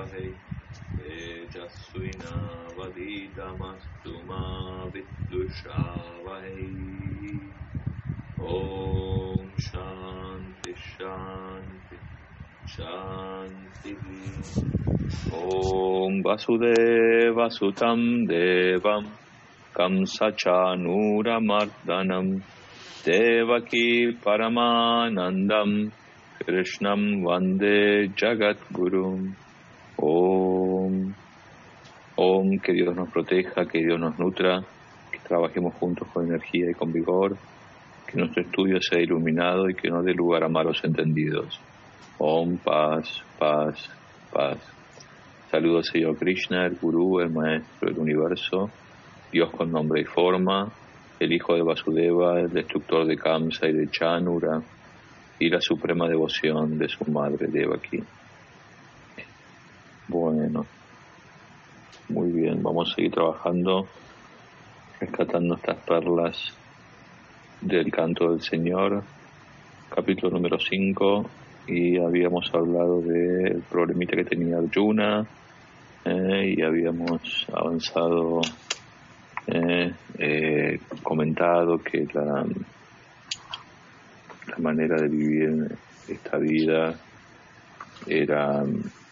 Vahai Tejasvinavaditamastu ma Vidushavahai. Om Shanti Shanti Shanti. Om Vasudeva Sutam Devam Kamsachanuramardanam Devaki Paramanandam Krishnam Vande Jagat Gurum. Om, que Dios nos proteja, que Dios nos nutra, que trabajemos juntos con energía y con vigor, que nuestro estudio sea iluminado y que no dé lugar a malos entendidos. Om, paz, paz, paz. Saludos a Señor Krishna, el Gurú, el Maestro del Universo, Dios con nombre y forma, el Hijo de Vasudeva, el destructor de Kamsa y de Chanura, y la suprema devoción de su madre Devaki. Bueno, muy bien, vamos a seguir trabajando, rescatando estas perlas del canto del Señor, capítulo número 5, y habíamos hablado del problemita que tenía Arjuna, y habíamos avanzado, comentado que la manera de vivir esta vida era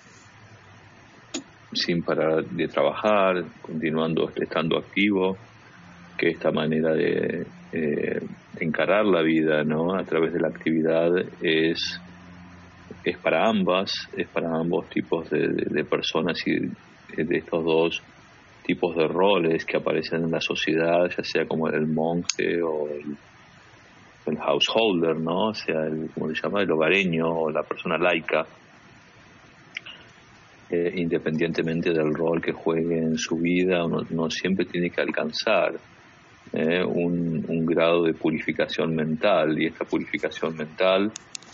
sin parar de trabajar, estando activo, que esta manera de encarar la vida, ¿no?, a través de la actividad es para ambos tipos de personas y de estos dos tipos de roles que aparecen en la sociedad, ya sea como el monje o el householder, ¿no? O sea, como se llama, el hogareño o la persona laica, independientemente del rol que juegue en su vida, uno siempre tiene que alcanzar un grado de purificación mental, y esta purificación mental,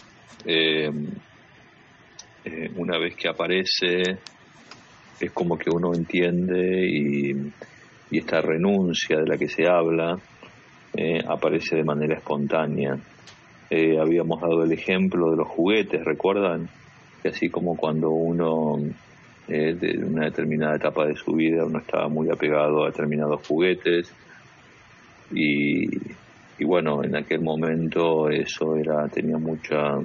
una vez que aparece, es como que uno entiende y esta renuncia de la que se habla aparece de manera espontánea. Habíamos dado el ejemplo de los juguetes, ¿recuerdan? Que así como cuando uno de una determinada etapa de su vida uno estaba muy apegado a determinados juguetes y bueno, en aquel momento eso tenía mucho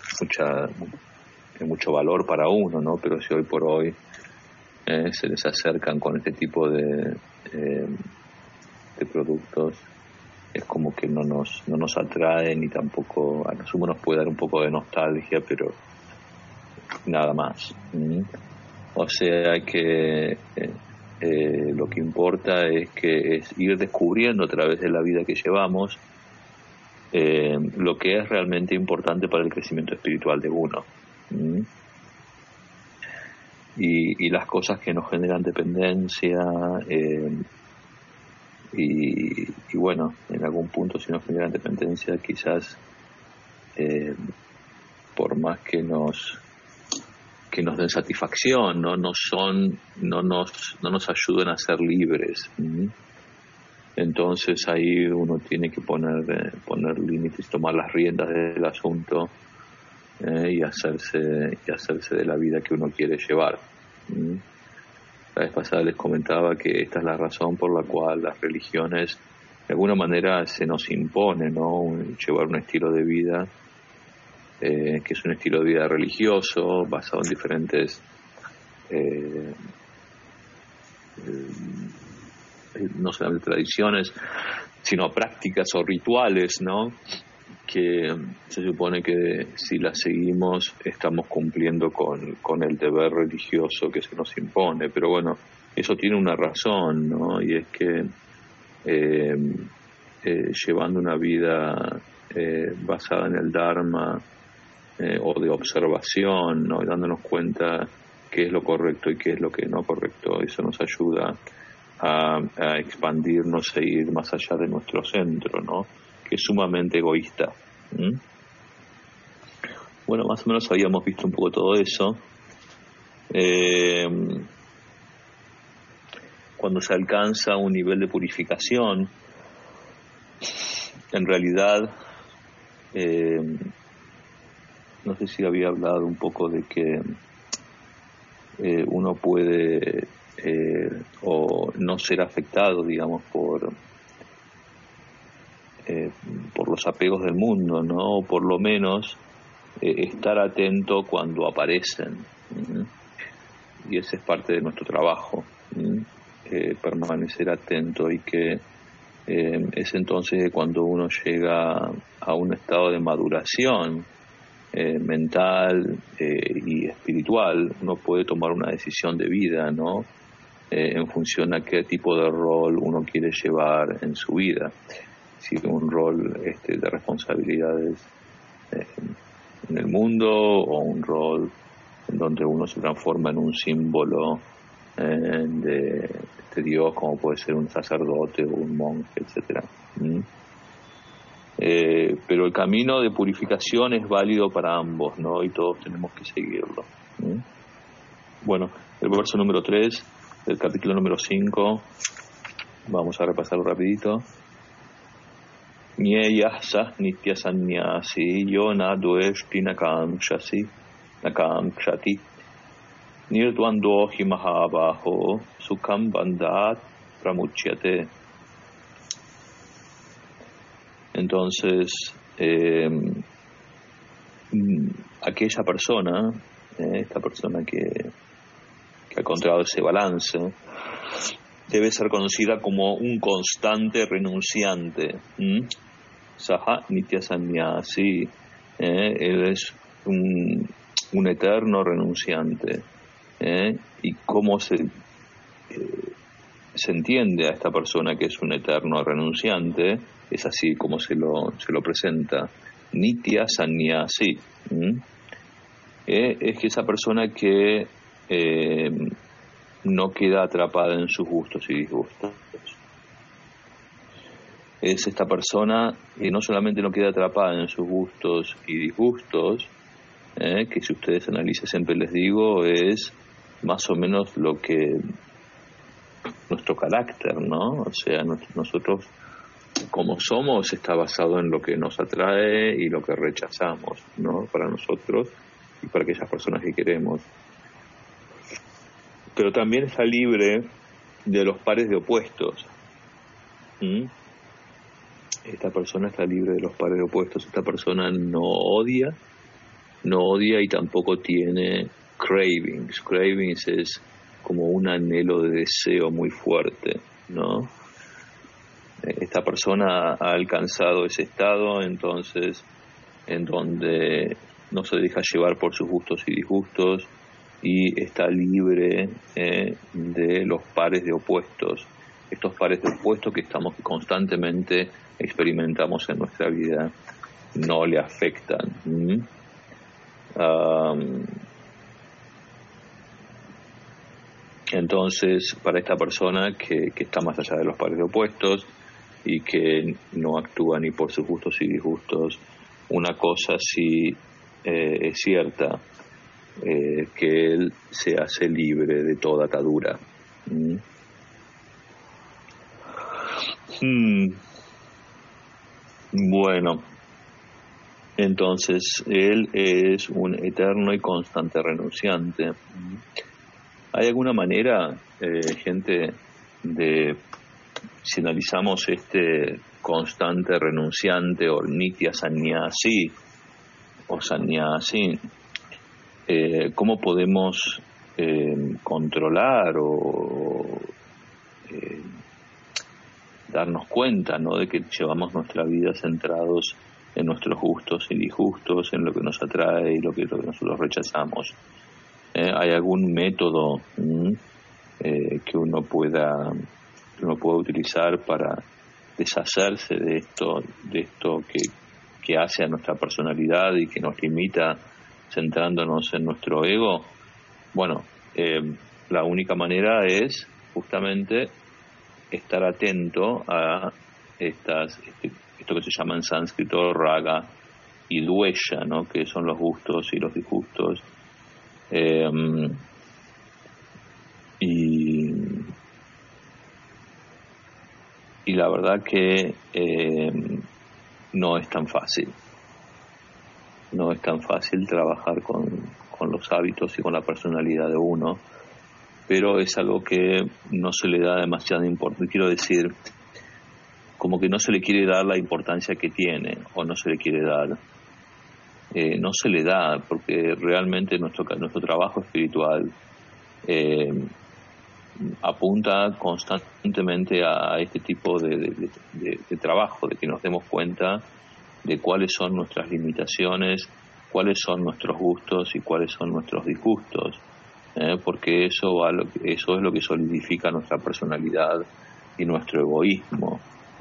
valor para uno, ¿no? Pero si hoy por hoy se les acercan con este tipo de productos, es como que no nos atraen, y tampoco a nosotros nos puede dar un poco de nostalgia, pero nada más. O sea que lo que importa es ir descubriendo a través de la vida que llevamos lo que es realmente importante para el crecimiento espiritual de uno. Y las cosas que nos generan dependencia, y bueno, en algún punto si nos generan dependencia, quizás por más que nos den satisfacción, no nos ayudan a ser libres. Entonces ahí uno tiene que poner límites, tomar las riendas del asunto, y hacerse de la vida que uno quiere llevar. La vez pasada les comentaba que esta es la razón por la cual las religiones de alguna manera se nos impone, ¿no?, llevar un estilo de vida que es un estilo de vida religioso basado en diferentes no solamente tradiciones, sino prácticas o rituales, ¿no?, que se supone que si las seguimos estamos cumpliendo con el deber religioso que se nos impone. Pero bueno, eso tiene una razón, ¿no?, y es que llevando una vida basada en el Dharma, o de observación, ¿no?, y dándonos cuenta qué es lo correcto y qué es lo que no correcto, eso nos ayuda a expandirnos e ir más allá de nuestro centro, ¿no?, que es sumamente egoísta. Bueno, más o menos habíamos visto un poco todo eso. Cuando se alcanza un nivel de purificación, en realidad, no sé si había hablado un poco de que uno puede o no ser afectado, digamos, por los apegos del mundo, ¿no? O por lo menos estar atento cuando aparecen. Y ese es parte de nuestro trabajo, permanecer atento, y que es entonces cuando uno llega a un estado de maduración mental y espiritual, uno puede tomar una decisión de vida, ¿no? En función a qué tipo de rol uno quiere llevar en su vida. Si un rol de responsabilidades en el mundo, o un rol en donde uno se transforma en un símbolo de Dios, como puede ser un sacerdote o un monje, etcétera. Pero el camino de purificación es válido para ambos, ¿no? Y todos tenemos que seguirlo. Bueno, el verso número 3 del capítulo número 5, vamos a repasarlo rapidito. Nyeyah sah nitya sannyasi yo na dveshti nakamshati nirdvando hi mahabaho sukham bandhat pramuchyate. Entonces, aquella persona, esta persona que ha encontrado ese balance, debe ser conocida como un constante renunciante. Saha nitya sannyasi, él es un eterno renunciante. ¿Y cómo se entiende a esta persona que es un eterno renunciante? Es así como se lo presenta: nitya sannyasi. Es que esa persona que no queda atrapada en sus gustos y disgustos. Es esta persona que no solamente no queda atrapada en sus gustos y disgustos, que si ustedes analizan, siempre les digo, es más o menos lo que nuestro carácter, ¿no? O sea, nosotros como somos está basado en lo que nos atrae y lo que rechazamos, ¿no? Para nosotros y para aquellas personas que queremos. Pero también está libre de los pares de opuestos. Esta persona está libre de los pares de opuestos. Esta persona no odia y tampoco tiene cravings. Cravings es como un anhelo de deseo muy fuerte, ¿no? Esta persona ha alcanzado ese estado, entonces, en donde no se deja llevar por sus gustos y disgustos, y está libre de los pares de opuestos. Estos pares de opuestos que constantemente experimentamos en nuestra vida no le afectan. Entonces, para esta persona que está más allá de los pares de opuestos y que no actúa ni por sus gustos y disgustos, una cosa sí es cierta, que él se hace libre de toda atadura. Bueno, entonces él es un eterno y constante renunciante. ¿Hay alguna manera, gente, si analizamos este constante renunciante, o nitya sannyasi o sannyasi, cómo podemos controlar o darnos cuenta, ¿no?, de que llevamos nuestra vida centrados en nuestros gustos y disgustos, en lo que nos atrae y lo que nosotros rechazamos? ¿Hay algún método que uno pueda utilizar para deshacerse de esto que hace a nuestra personalidad y que nos limita, centrándonos en nuestro ego? Bueno, la única manera es justamente estar atento a esto que se llama en sánscrito raga y dvesha, ¿no?, que son los gustos y los disgustos. Y la verdad que no es tan fácil. No es tan fácil trabajar con con los hábitos y con la personalidad de uno, pero es algo que no se le da demasiada importancia. Quiero decir, como que no se le quiere dar la importancia que tiene, o no se le quiere dar. No se le da, porque realmente nuestro trabajo espiritual apunta constantemente a este tipo de trabajo, de que nos demos cuenta de cuáles son nuestras limitaciones, cuáles son nuestros gustos y cuáles son nuestros disgustos, porque eso es lo que solidifica nuestra personalidad y nuestro egoísmo.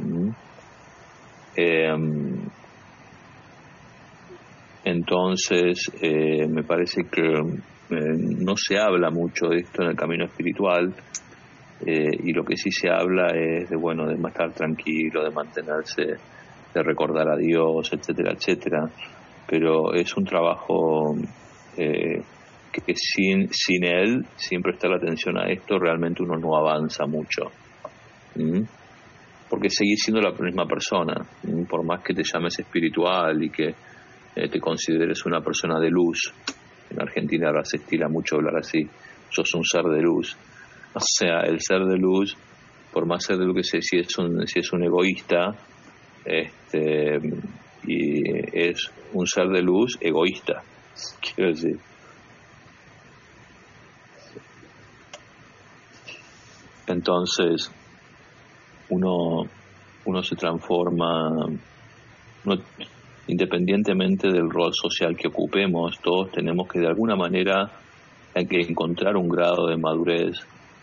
Entonces me parece que no se habla mucho de esto en el camino espiritual, y lo que sí se habla es de estar tranquilo, de mantenerse, de recordar a Dios, etcétera, etcétera. Pero es un trabajo que sin él, siempre está la atención a esto, realmente uno no avanza mucho. Porque seguís siendo la misma persona, por más que te llames espiritual y que te consideres una persona de luz. En Argentina ahora se estila mucho hablar así: sos un ser de luz. O sea, el ser de luz, por más ser de luz que sea, si es un egoísta, y es un ser de luz egoísta, quiero decir. Entonces uno se transforma, independientemente del rol social que ocupemos. Todos tenemos que de alguna manera encontrar un grado de madurez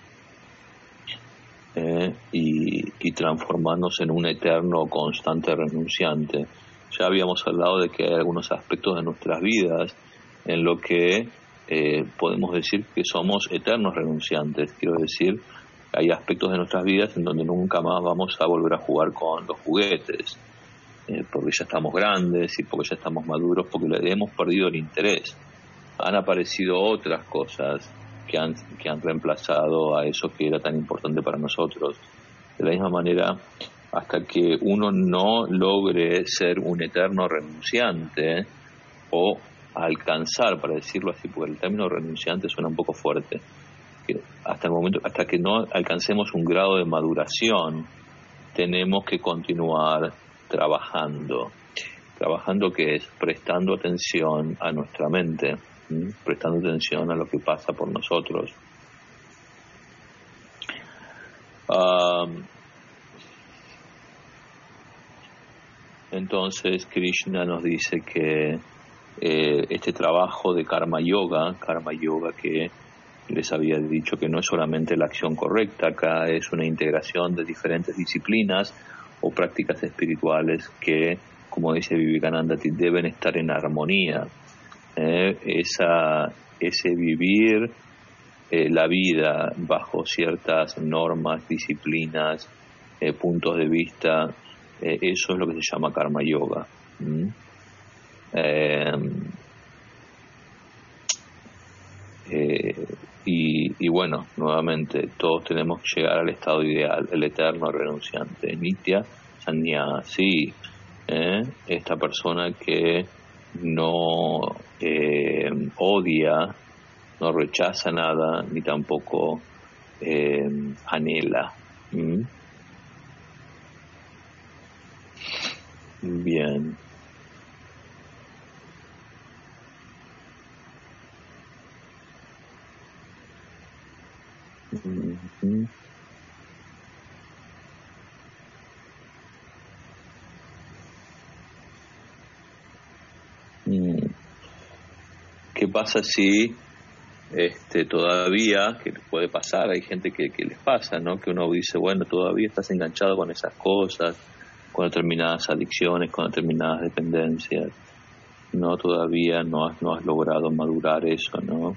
y transformarnos en un eterno constante renunciante. Ya habíamos hablado de que hay algunos aspectos de nuestras vidas en lo que podemos decir que somos eternos renunciantes. Quiero decir, hay aspectos de nuestras vidas en donde nunca más vamos a volver a jugar con los juguetes, porque ya estamos grandes y porque ya estamos maduros, porque le hemos perdido el interés. Han aparecido otras cosas que han reemplazado a eso que era tan importante para nosotros. De la misma manera, hasta que uno no logre ser un eterno renunciante, o alcanzar, para decirlo así, porque el término renunciante suena un poco fuerte, hasta que no alcancemos un grado de maduración, tenemos que continuar trabajando. Trabajando, que es prestando atención a nuestra mente, prestando atención a lo que pasa por nosotros. Entonces Krishna nos dice que este trabajo de karma yoga que les había dicho que no es solamente la acción correcta, acá es una integración de diferentes disciplinas o prácticas espirituales que, como dice Vivekananda, deben estar en armonía. Ese vivir la vida bajo ciertas normas, disciplinas, puntos de vista, eso es lo que se llama karma yoga. Y bueno, nuevamente, todos tenemos que llegar al estado ideal, el eterno renunciante, nitya sannyasi, esta persona que no odia, no rechaza nada, ni tampoco anhela. Bien. ¿Qué pasa si todavía, que puede pasar, hay gente que les pasa, ¿no? Que uno dice, bueno, todavía estás enganchado con esas cosas, con determinadas adicciones, con determinadas dependencias, no, todavía no has logrado madurar eso, ¿no?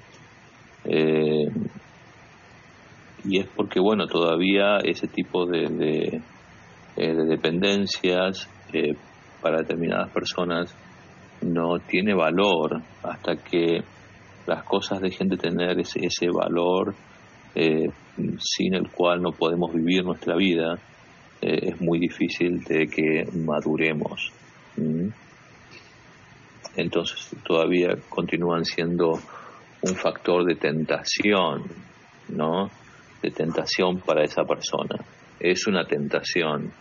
Y es porque, bueno, todavía ese tipo de dependencias para determinadas personas no tiene valor. Hasta que las cosas dejen de tener ese valor sin el cual no podemos vivir nuestra vida, es muy difícil de que maduremos. Entonces todavía continúan siendo un factor de tentación, ¿no? De tentación para esa persona. Es una tentación.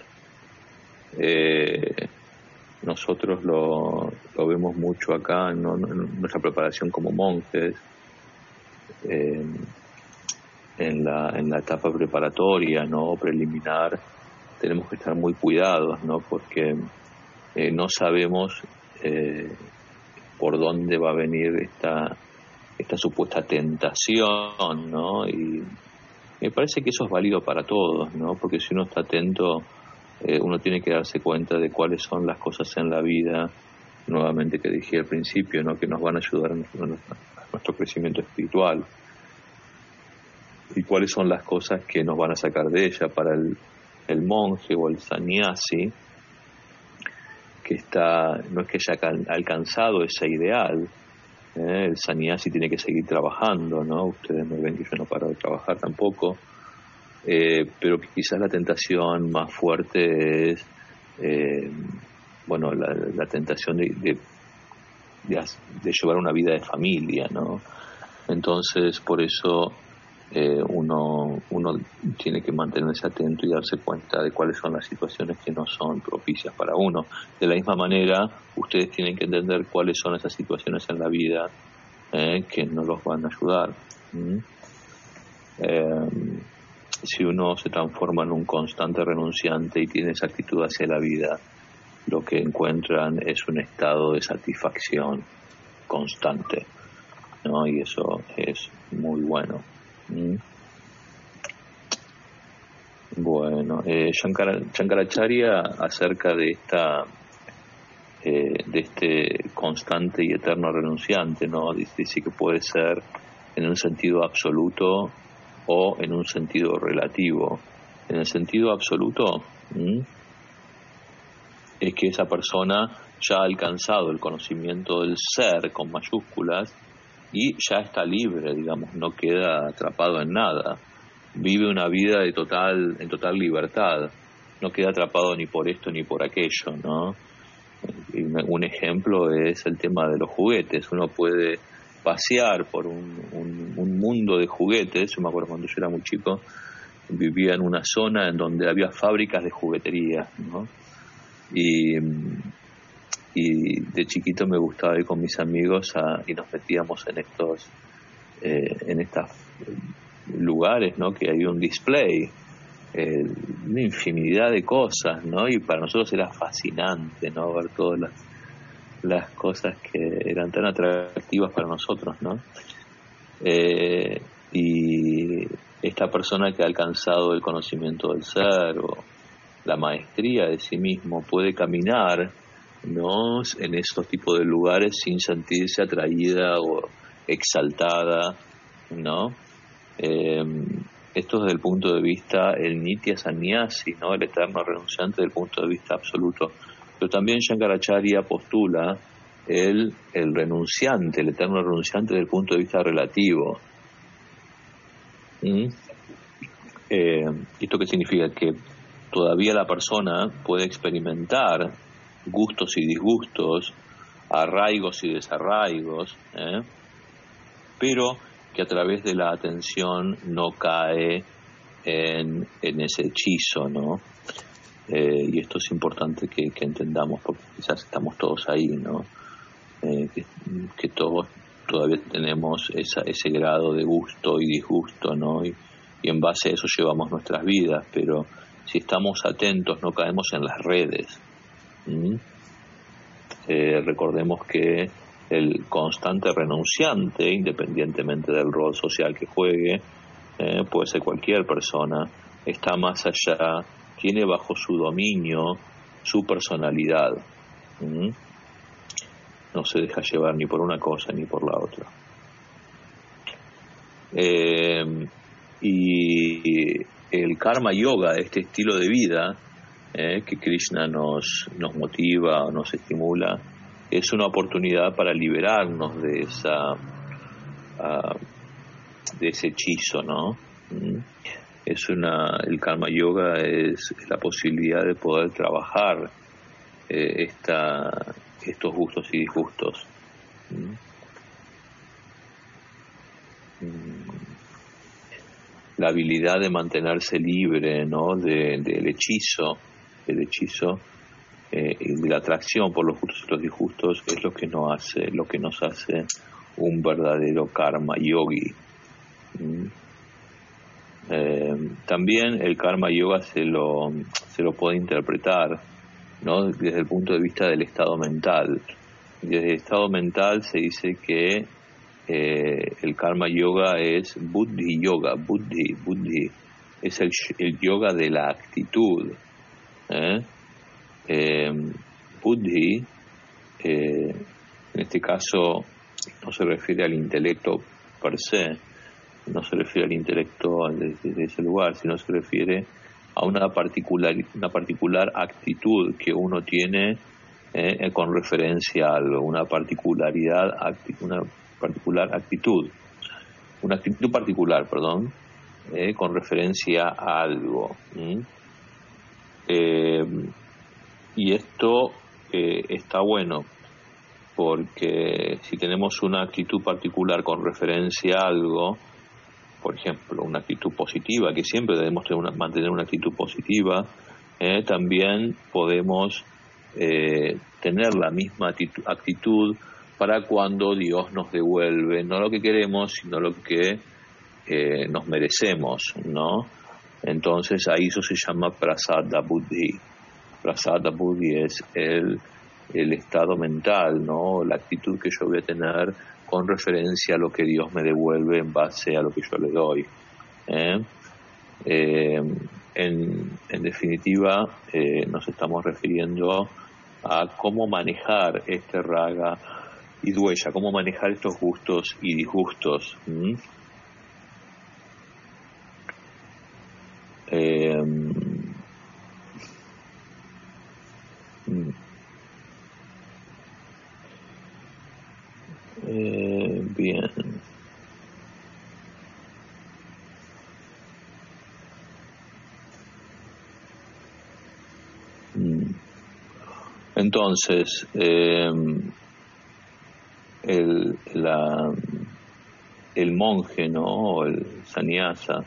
Nosotros lo vemos mucho acá, ¿no? En nuestra preparación como monjes, en la etapa preparatoria, ¿no? Preliminar, tenemos que estar muy cuidados, ¿no? Porque no sabemos por dónde va a venir esta supuesta tentación, ¿no? Y me parece que eso es válido para todos, ¿no? Porque si uno está atento, uno tiene que darse cuenta de cuáles son las cosas en la vida, nuevamente que dije al principio, ¿no? Que nos van a ayudar a nuestro crecimiento espiritual, y cuáles son las cosas que nos van a sacar de ella. Para el monje o el sannyasi, que no es que haya alcanzado ese ideal, el sannyasi tiene que seguir trabajando, ¿no? Ustedes me ven que yo no paro de trabajar tampoco, pero quizás la tentación más fuerte es la tentación de llevar una vida de familia, ¿no? Entonces, por eso uno tiene que mantenerse atento y darse cuenta de cuáles son las situaciones que no son propicias para uno. De la misma manera, ustedes tienen que entender cuáles son esas situaciones en la vida que no los van a ayudar. Si uno se transforma en un constante renunciante y tiene esa actitud hacia la vida, lo que encuentran es un estado de satisfacción constante, ¿no? Y eso es muy bueno. Bueno, Shankaracharya, acerca de este constante y eterno renunciante, ¿no? Dice que puede ser en un sentido absoluto o en un sentido relativo. En el sentido absoluto, es que esa persona ya ha alcanzado el conocimiento del ser con mayúsculas y ya está libre, digamos, no queda atrapado en nada, vive una vida en total libertad, no queda atrapado ni por esto ni por aquello, ¿no? Y un ejemplo es el tema de los juguetes. Uno puede pasear por un mundo de juguetes. Yo me acuerdo cuando yo era muy chico, vivía en una zona en donde había fábricas de juguetería, ¿no? Y de chiquito me gustaba ir con mis amigos y nos metíamos en estos lugares, ¿no? Que había un display, una infinidad de cosas, ¿no? Y para nosotros era fascinante, ¿no? Ver todas las cosas que eran tan atractivas para nosotros, ¿no? Y esta persona que ha alcanzado el conocimiento del ser o la maestría de sí mismo puede caminar, ¿no? En esos tipos de lugares sin sentirse atraída o exaltada, ¿no? Esto desde el punto de vista el Nitya Sannyasi, ¿no? El eterno renunciante desde el punto de vista absoluto. Pero también Shankaracharya postula el renunciante, el eterno renunciante desde el punto de vista relativo. ¿Esto qué significa? Que todavía la persona puede experimentar gustos y disgustos, arraigos y desarraigos, pero que a través de la atención no cae en ese hechizo, ¿no? Y esto es importante que entendamos, porque quizás estamos todos ahí, ¿no? Que todos todavía tenemos ese grado de gusto y disgusto, ¿no? Y en base a eso llevamos nuestras vidas, pero si estamos atentos no caemos en las redes. Recordemos que el constante renunciante, independientemente del rol social que juegue, puede ser cualquier persona, está más allá, tiene bajo su dominio su personalidad. No se deja llevar ni por una cosa ni por la otra. Y el karma yoga, este estilo de vida que Krishna nos motiva o nos estimula, es una oportunidad para liberarnos de ese hechizo, ¿no? El karma yoga es la posibilidad de poder trabajar estos gustos y disgustos. la habilidad de mantenerse libre, ¿no? del hechizo, y de la atracción por los justos y los disgustos es lo que nos hace un verdadero karma yogi. También el karma yoga se lo puede interpretar, ¿no? Desde el punto de vista del estado mental. Desde el estado mental se dice que el karma yoga es buddhi yoga. Buddhi es el yoga de la actitud. Buddhi, en este caso, no se refiere al intelecto per se, no se refiere al intelecto desde ese lugar, sino se refiere a una particular actitud que uno tiene con referencia a algo, una particular actitud particular, con referencia a algo. Y esto está bueno, porque si tenemos una actitud particular con referencia a algo, por ejemplo, una actitud positiva, que siempre debemos mantener una actitud positiva, también podemos tener la misma actitud para cuando Dios nos devuelve, no lo que queremos, sino lo que nos merecemos, ¿no? Entonces ahí eso se llama prasada buddhi. Prasada buddhi es el estado mental, ¿no? La actitud que yo voy a tener con referencia a lo que Dios me devuelve en base a lo que yo le doy. En definitiva, nos estamos refiriendo a cómo manejar este raga y dvesha, cómo manejar estos gustos y disgustos. Bien. Entonces, el monje, ¿no? O el sannyasa,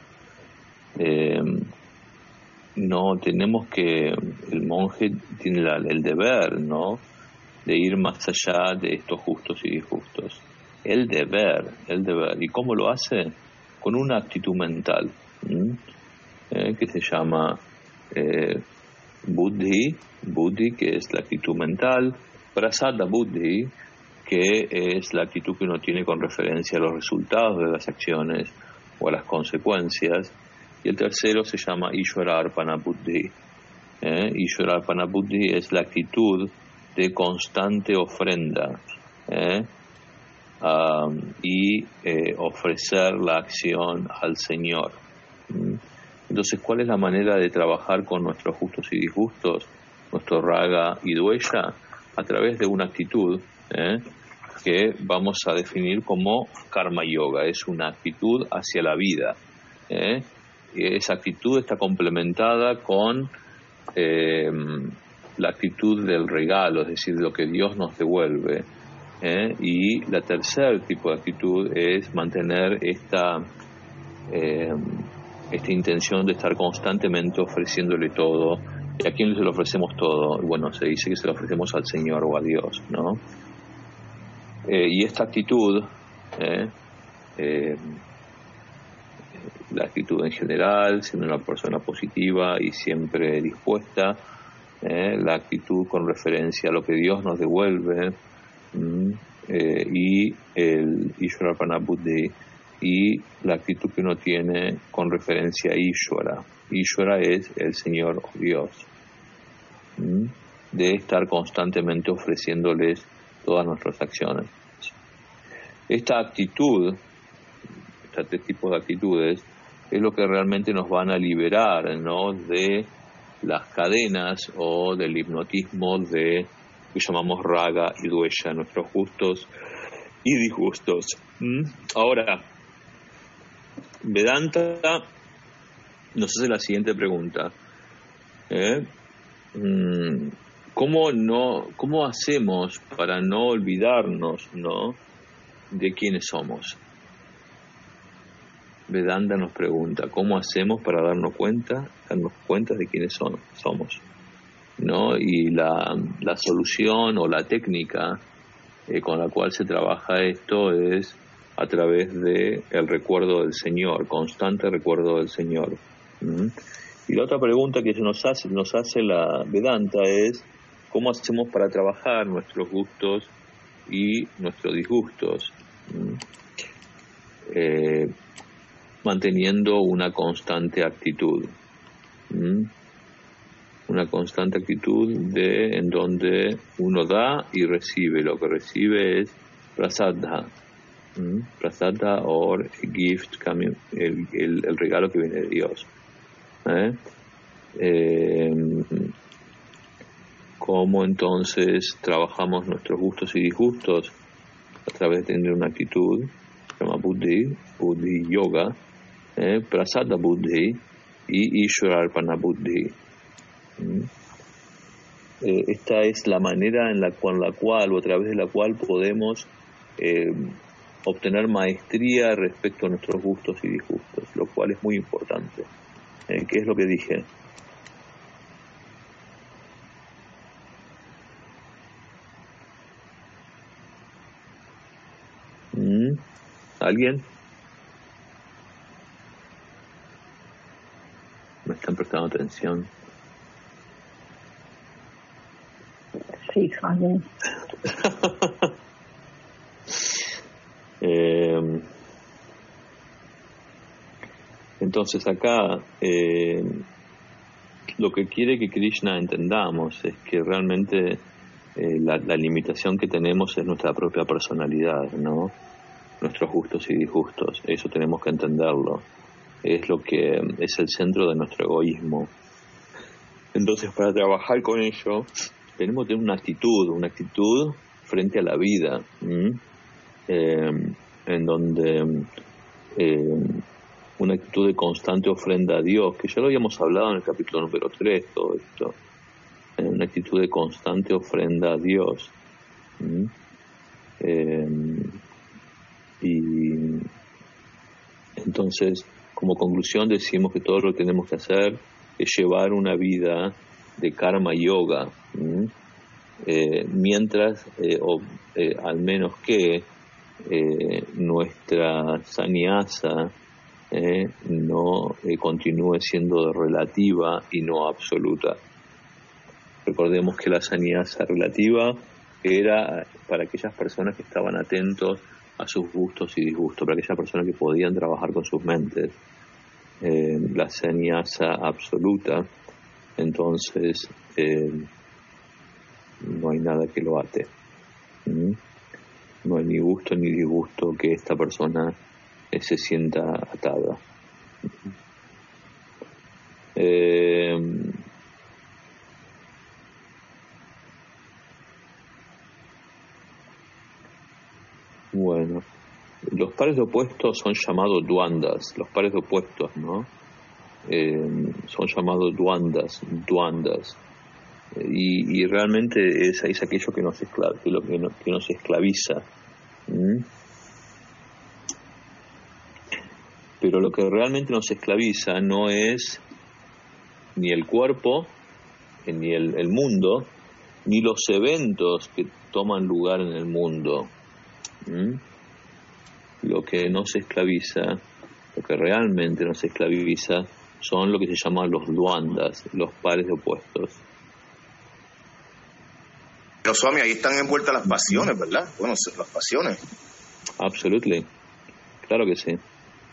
no tenemos que, el monje tiene el deber, ¿no? De ir más allá de estos justos y disgustos. El deber. ¿Y cómo lo hace? Con una actitud mental, que se llama buddhi, que es la actitud mental, prasada buddhi, que es la actitud que uno tiene con referencia a los resultados de las acciones o a las consecuencias, y el tercero se llama Ishvara Arpana Buddhi. Ishvara Arpana Buddhi es la actitud de constante ofrenda y ofrecer la acción al Señor. Entonces, ¿cuál es la manera de trabajar con nuestros justos y disgustos, nuestro raga y dvesha? A través de una actitud que vamos a definir como karma yoga. Es una actitud hacia la vida. Y esa actitud está complementada con la actitud del regalo, es decir, lo que Dios nos devuelve. Y la tercer tipo de actitud es mantener esta intención de estar constantemente ofreciéndole todo. ¿Y a quién se lo ofrecemos todo? Bueno, se dice que se lo ofrecemos al Señor o a Dios, ¿no? Y esta actitud, la actitud en general, siendo una persona positiva y siempre dispuesta, la actitud con referencia a lo que Dios nos devuelve, y el Ishvara Buddhi, y la actitud que uno tiene con referencia a Ishvara. Ishvara es el Señor o Dios, de estar constantemente ofreciéndoles todas nuestras acciones. Esta actitud, este tipo de actitudes, es lo que realmente nos van a liberar, ¿no?, de las cadenas o del hipnotismo de que llamamos raga y dvesha, nuestros gustos y disgustos. Ahora, Vedanta nos hace la siguiente pregunta. ¿Cómo hacemos para no olvidarnos, ¿no?, de quiénes somos? Vedanta nos pregunta, ¿cómo hacemos para darnos cuenta de quiénes somos? ¿No? Y la solución o la técnica con la cual se trabaja esto es a través de el recuerdo del Señor, constante recuerdo del Señor. Y la otra pregunta que nos hace la Vedanta es ¿cómo hacemos para trabajar nuestros gustos y nuestros disgustos? Manteniendo una constante actitud. Una constante actitud en donde uno da y recibe. Lo que recibe es prasada. Prasada o gift, el regalo que viene de Dios. ¿Cómo entonces trabajamos nuestros gustos y disgustos? A través de tener una actitud, se llama Buddhi Yoga, Prasada Buddhi y Ishwararpana Buddhi. Esta es la manera con la cual o a través de la cual podemos obtener maestría respecto a nuestros gustos y disgustos, lo cual es muy importante. ¿Qué es lo que dije? ¿Alguien? ¿Me están prestando atención? Sí, Jaime. Entonces acá lo que quiere que Krishna entendamos es que realmente la limitación que tenemos es nuestra propia personalidad, ¿no? Nuestros gustos y disgustos, eso tenemos que entenderlo. Es lo que es el centro de nuestro egoísmo. Entonces, para trabajar con ello, tenemos que tener una actitud frente a la vida, en donde una actitud de constante ofrenda a Dios, que ya lo habíamos hablado en el capítulo número 3, todo esto, una actitud de constante ofrenda a Dios. Y entonces, como conclusión, decimos que todo lo que tenemos que hacer es llevar una vida de karma yoga, mientras, al menos que nuestra sannyasa no continúe siendo relativa y no absoluta. Recordemos que la sannyasa relativa era para aquellas personas que estaban atentos a sus gustos y disgustos, para aquellas personas que podían trabajar con sus mentes. La sannyasa absoluta, entonces no hay nada que lo ate. No hay ni gusto ni disgusto que esta persona se sienta atada. Bueno, los pares de opuestos son llamados duandas, los pares de opuestos, ¿no? Son llamados duandas. Y realmente es aquello que nos esclaviza. Pero lo que realmente nos esclaviza no es ni el cuerpo, ni el mundo, ni los eventos que toman lugar en el mundo. Lo que nos esclaviza, lo que realmente nos esclaviza, son lo que se llaman los duandas, los pares de opuestos. Pero Swami, ahí están envueltas las pasiones, ¿verdad? Bueno, las pasiones. Absolutely, claro que sí.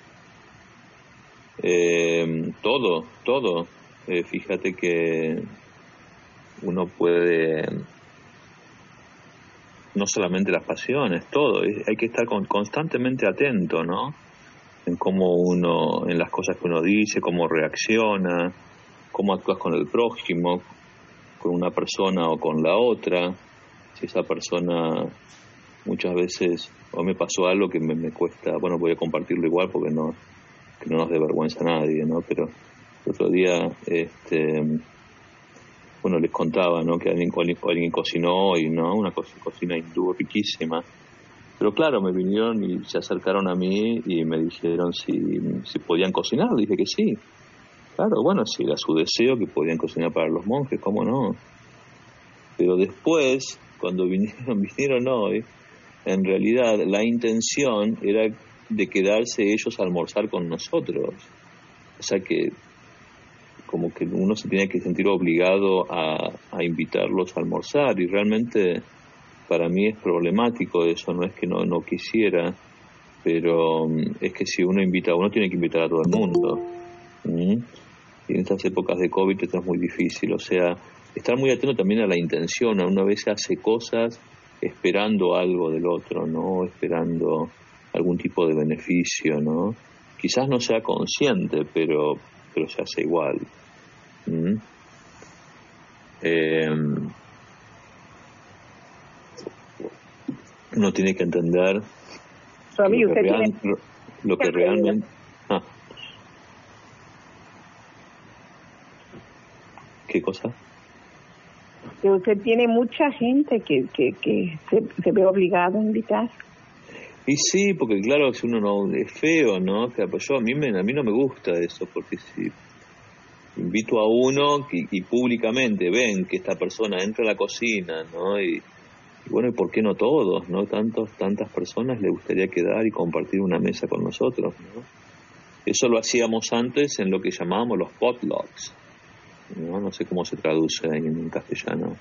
Todo. Fíjate que uno puede, no solamente las pasiones, todo. Hay que estar constantemente atento, ¿no? En en las cosas que uno dice, cómo reacciona, cómo actúas con el prójimo, con una persona o con la otra. Si esa persona muchas veces, o me pasó algo que me cuesta, bueno, voy a compartirlo igual porque que no nos dé vergüenza a nadie, ¿no? Pero el otro día, les contaba, ¿no? Que alguien cocinó hoy, ¿no? Una cocina hindú riquísima. Pero claro, me vinieron y se acercaron a mí y me dijeron si podían cocinar. Dije que sí. Claro, bueno, si era su deseo que podían cocinar para los monjes, ¿cómo no? Pero después, cuando vinieron hoy, en realidad la intención era de quedarse ellos a almorzar con nosotros. O sea que como que uno se tenía que sentir obligado a invitarlos a almorzar, y realmente para mí es problemático eso. No es que no quisiera, pero es que si uno invita, uno tiene que invitar a todo el mundo. Y en estas épocas de COVID esto es muy difícil. O sea, estar muy atento también a la intención. Una vez hace cosas esperando algo del otro, ¿no? Esperando algún tipo de beneficio, ¿no? Quizás no sea consciente, pero se hace igual. Uno tiene que entender lo que realmente... ¿Qué cosa? Que usted tiene mucha gente que se ve obligado a invitar. Y sí, porque claro, si uno no es feo, ¿no? O sea, pues a mí no me gusta eso, porque si invito a uno y públicamente ven que esta persona entra a la cocina, ¿no? Y bueno, ¿y por qué no todos, no? Tantas personas le gustaría quedar y compartir una mesa con nosotros, ¿no? Eso lo hacíamos antes en lo que llamábamos los potlucks, no sé cómo se traduce en castellano,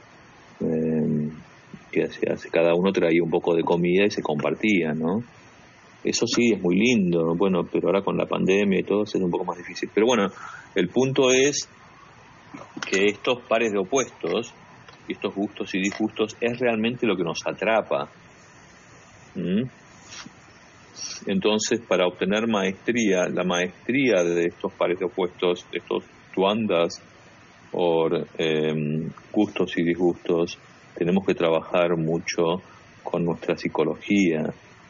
que cada uno traía un poco de comida y se compartía, ¿no? Eso sí, es muy lindo, bueno, pero ahora con la pandemia y todo es un poco más difícil. Pero bueno, el punto es que estos pares de opuestos, estos gustos y disgustos, es realmente lo que nos atrapa. Entonces, para obtener maestría, la maestría de estos pares de opuestos, estos duandas o gustos y disgustos, tenemos que trabajar mucho con nuestra psicología,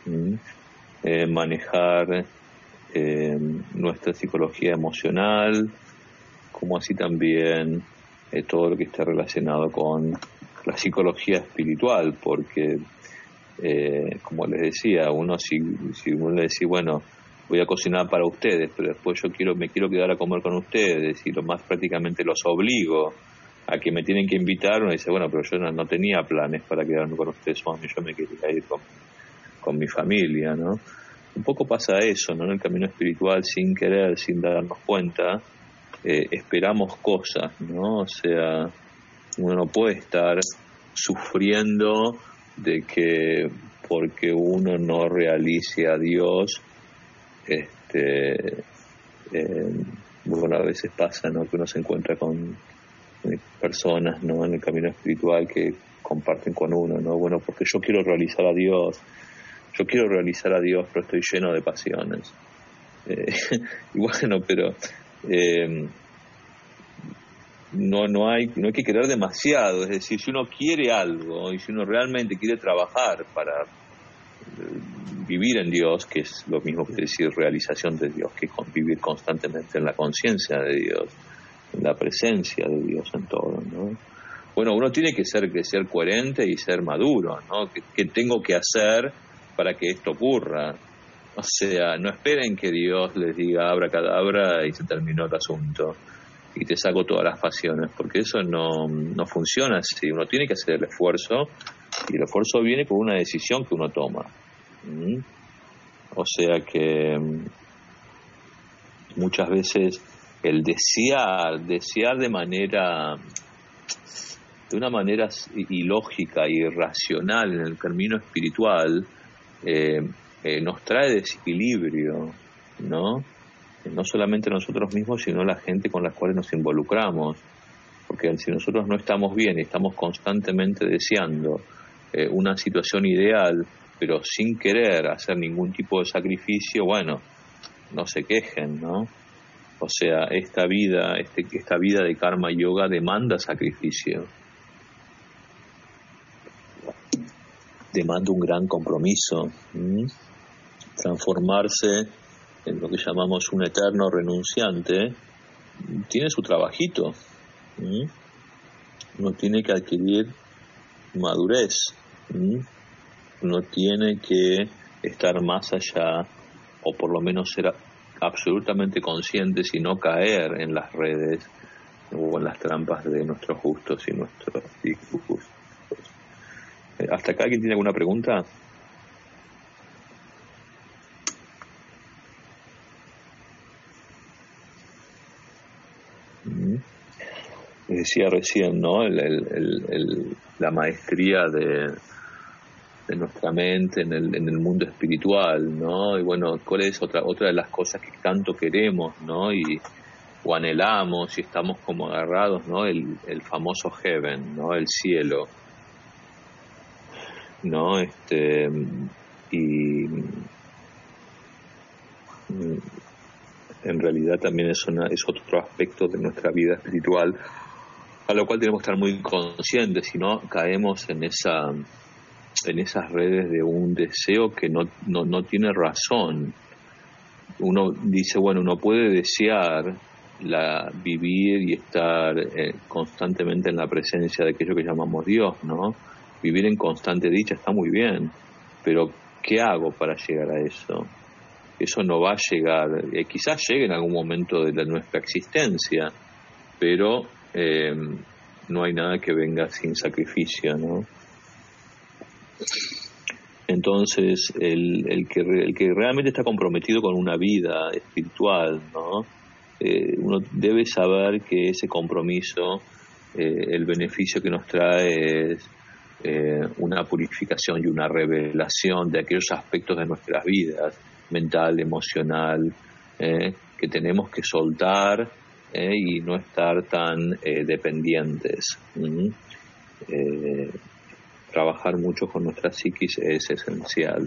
manejar nuestra psicología emocional, como así también todo lo que está relacionado con la psicología espiritual, porque como les decía, uno si uno le decía, bueno, voy a cocinar para ustedes, pero después me quiero quedar a comer con ustedes, y lo más prácticamente los obligo a que me tienen que invitar, uno dice, bueno, pero yo no tenía planes para quedarme con ustedes, yo me quería ir con mi familia, ¿no? Un poco pasa eso, ¿no? En el camino espiritual, sin querer, sin darnos cuenta, esperamos cosas, ¿no? O sea, uno no puede estar sufriendo de que porque uno no realice a Dios, bueno, a veces pasa, ¿no? Que uno se encuentra con personas, ¿no? En el camino espiritual que comparten con uno, ¿no? Bueno, porque yo quiero realizar a Dios, pero estoy lleno de pasiones. Y bueno, pero no hay que querer demasiado. Es decir, si uno quiere algo y si uno realmente quiere trabajar para vivir en Dios, que es lo mismo que decir realización de Dios, que vivir constantemente en la conciencia de Dios, en la presencia de Dios en todo, ¿no? Bueno, uno tiene que ser coherente y ser maduro, ¿no? ¿Qué tengo que hacer para que esto ocurra? O sea, no esperen que Dios les diga abracadabra y se terminó el asunto y te saco todas las pasiones, porque eso no funciona así. Uno tiene que hacer el esfuerzo, y el esfuerzo viene por una decisión que uno toma. O sea que muchas veces el desear de una manera ilógica y irracional en el camino espiritual nos trae desequilibrio, ¿no? No solamente nosotros mismos, sino la gente con la cual nos involucramos, porque si nosotros no estamos bien y estamos constantemente deseando una situación ideal, pero sin querer hacer ningún tipo de sacrificio, bueno, no se quejen, ¿no? O sea, esta vida de karma yoga demanda sacrificio, demanda un gran compromiso, transformarse en lo que llamamos un eterno renunciante tiene su trabajito. Uno tiene que adquirir madurez, uno tiene que estar más allá, o por lo menos ser absolutamente conscientes y no caer en las redes o en las trampas de nuestros gustos y nuestros disgustos. ¿Hasta acá alguien tiene alguna pregunta? Les decía recién, ¿no? La maestría de nuestra mente en el mundo espiritual, ¿no? Y bueno, ¿cuál es otra de las cosas que tanto queremos, ¿no? O anhelamos y estamos como agarrados, ¿no? El famoso heaven, ¿no? El cielo, ¿no? Y en realidad también es otro aspecto de nuestra vida espiritual a lo cual tenemos que estar muy conscientes, si no caemos en esas redes de un deseo que no tiene razón. Uno dice, bueno, uno puede desear vivir y estar constantemente en la presencia de aquello que llamamos Dios, ¿no? Vivir en constante dicha está muy bien, pero ¿qué hago para llegar a eso? Eso no va a llegar, quizás llegue en algún momento de nuestra existencia, pero no hay nada que venga sin sacrificio, ¿no? Entonces, el que realmente está comprometido con una vida espiritual, ¿no? Uno debe saber que ese compromiso, el beneficio que nos trae es una purificación y una revelación de aquellos aspectos de nuestras vidas, mental, emocional, que tenemos que soltar y no estar tan dependientes. Trabajar mucho con nuestra psiquis es esencial.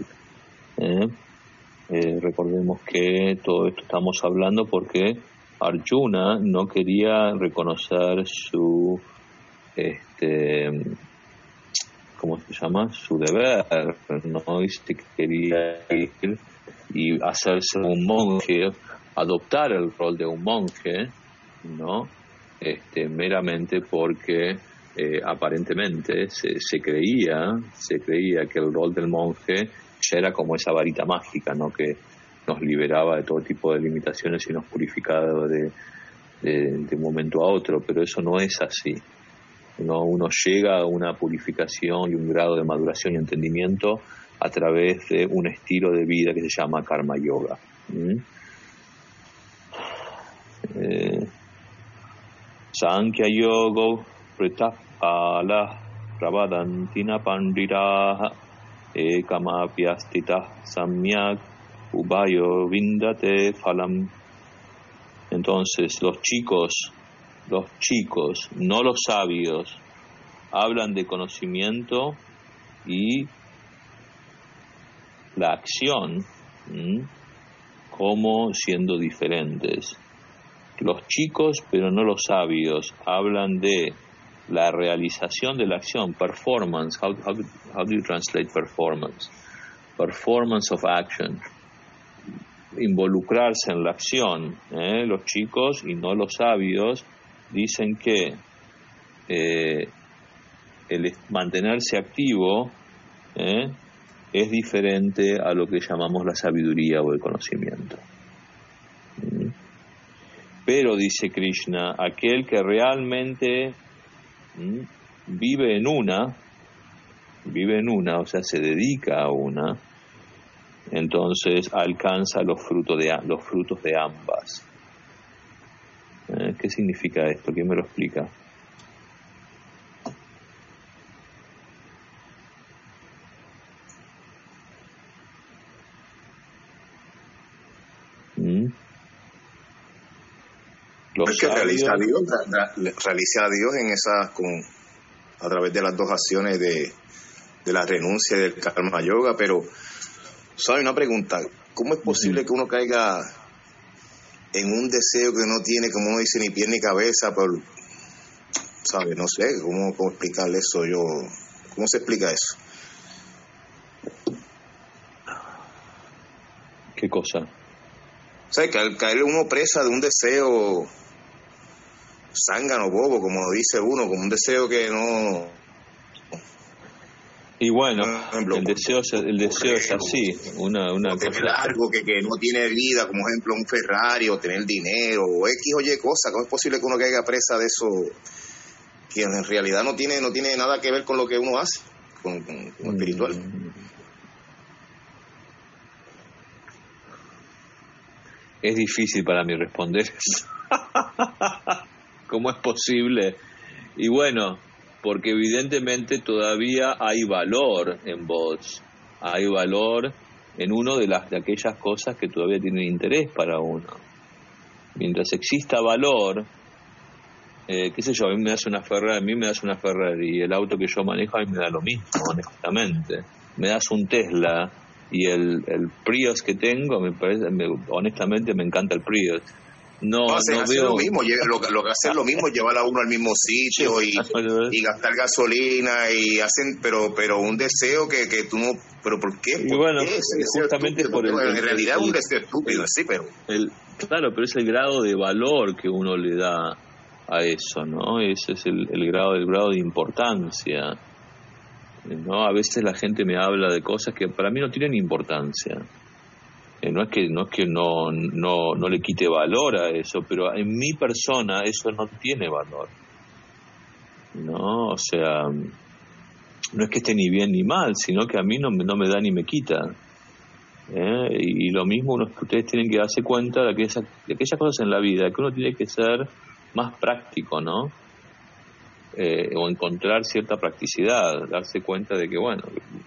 Recordemos que todo esto estamos hablando porque Arjuna no quería reconocer su ¿cómo se llama? Su deber, ¿no? Y se quería ir y hacerse un monje, adoptar el rol de un monje, ¿no? Meramente porque aparentemente se creía que el rol del monje ya era como esa varita mágica, ¿no? Que nos liberaba de todo tipo de limitaciones y nos purificaba de un momento a otro, pero eso no es así. Uno llega a una purificación y un grado de maduración y entendimiento a través de un estilo de vida que se llama karma yoga. Sankhya yogo pritapala pravadantina pandiraha ekamapyastita samyak ubayo vindate phalam. Entonces los chicos, no los sabios, hablan de conocimiento y la acción como siendo diferentes. Los chicos, pero no los sabios, hablan de la realización de la acción, performance. How do you translate performance? Performance of action. Involucrarse en la acción. Los chicos y no los sabios dicen que el mantenerse activo es diferente a lo que llamamos la sabiduría o el conocimiento. Pero, dice Krishna, aquel que realmente vive en una, o sea, se dedica a una, entonces alcanza los frutos de ambas. ¿Qué significa esto? ¿Quién me lo explica? Es que realiza a Dios en esas, a través de las dos acciones de la renuncia y del karma yoga. Pero, ¿sabes? Una pregunta: ¿cómo es posible que uno caiga en un deseo que no tiene, como uno dice, ni pie ni cabeza? ¿Sabes? No sé cómo explicarle eso. ¿Cómo se explica eso? ¿Qué cosa? ¿Sabes? Que al caer uno presa de un deseo zángano, bobo, como dice uno, como un deseo que no Y bueno, ejemplo, el deseo es así, una tener cosa. algo que no tiene vida, como ejemplo un Ferrari, o tener dinero, o X o Y cosa. ¿Cómo es posible que uno caiga presa de eso, que en realidad no tiene nada que ver con lo que uno hace, con lo espiritual? Es difícil para mí responder eso. ¿Cómo es posible? Y bueno, porque evidentemente todavía hay valor en vos, hay valor en uno de aquellas cosas que todavía tienen interés para uno. Mientras exista valor, qué sé yo, a mí me das una Ferrari y el auto que yo manejo a mí me da lo mismo, honestamente. Me das un Tesla y el Prius que tengo, honestamente me encanta el Prius. No hacer veo lo mismo, lo que hace lo mismo, llevar a uno al mismo sitio y gastar gasolina y hacen, pero un deseo que tú no, pero ¿por qué? Y bueno, justamente estúpido, en realidad es un deseo estúpido, sí, pero claro, pero es el grado de valor que uno le da a eso, ¿no? Ese es el grado de importancia, ¿no? A veces la gente me habla de cosas que para mí no tienen importancia. No es que no le quite valor a eso, pero en mi persona eso no tiene valor, ¿no? O sea, no es que esté ni bien ni mal, sino que a mí no me da ni me quita. Y lo mismo ustedes tienen que darse cuenta de aquellas cosas en la vida que uno tiene que ser más práctico, ¿no? O encontrar cierta practicidad, darse cuenta de que, bueno,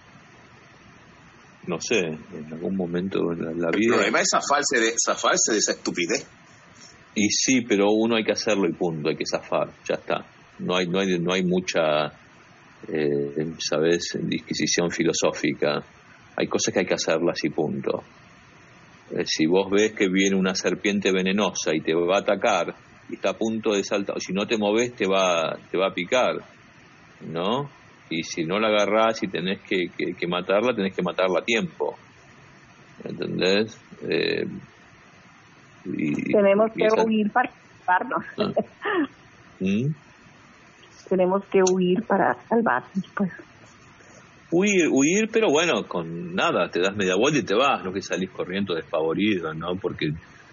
no sé, en algún momento de la vida... El problema es zafarse de esa estupidez. Y sí, pero uno hay que hacerlo y punto, hay que zafar, ya está. No hay mucha, ¿sabes?, disquisición filosófica. Hay cosas que hay que hacerlas y punto. Si vos ves que viene una serpiente venenosa y te va a atacar y está a punto de saltar, o si no te movés te va a picar, ¿no? Y si no la agarrás y tenés que matarla, tenés que matarla a tiempo. ¿Entendés? Tenemos que huir para salvarnos. Tenemos que huir para salvarnos, pues. Huir, pero bueno, con nada, te das media vuelta y te vas, no que salís corriendo despavorido, ¿no? Porque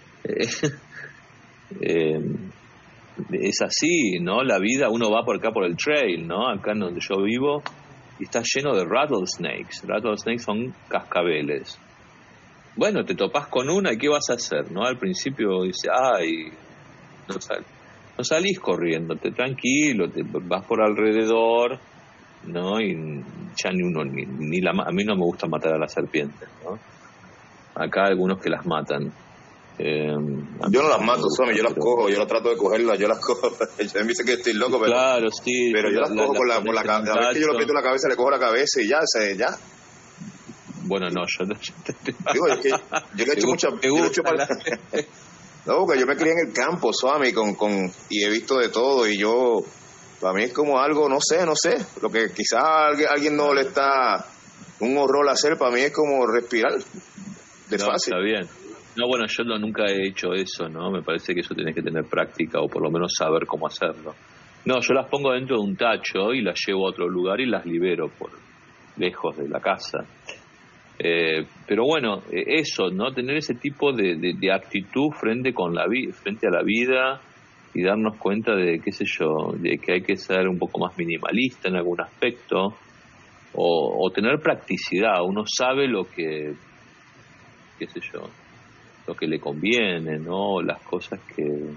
es así, ¿no? La vida, uno va por acá por el trail, ¿no? Acá en donde yo vivo, y está lleno de rattlesnakes. Rattlesnakes son cascabeles. Bueno, te topás con una y ¿qué vas a hacer? ¿No? Al principio dice, ay, no salís corriendo, tranquilo, te vas por alrededor, ¿no? Y ya ni uno, a mí no me gusta matar a las serpientes, ¿no? Acá hay algunos que las matan. Yo no las mato, yo las cojo, yo trato de cogerlas, yo las cojo. Me dice que estoy loco, pero, claro, sí, pero yo las cojo por la cabeza. A veces que yo lo aprieto la cabeza, le cojo la cabeza y ya. Bueno, no, digo, es que yo le he hecho mucha... No, porque yo me crié en el campo, Swami, y he visto de todo, y yo... Para mí es como algo, no sé, lo que quizás a alguien no le está un horror hacer, para mí es como respirar, fácil. Está bien. No, bueno, yo nunca he hecho eso, ¿no? Me parece que eso tenés que tener práctica o por lo menos saber cómo hacerlo. No, yo las pongo dentro de un tacho y las llevo a otro lugar y las libero por lejos de la casa. Pero bueno, eso, ¿no? Tener ese tipo de actitud frente a la vida y darnos cuenta de, qué sé yo, de que hay que ser un poco más minimalista en algún aspecto o tener practicidad. Uno sabe lo que, qué sé yo, lo que le conviene, ¿no? Las cosas que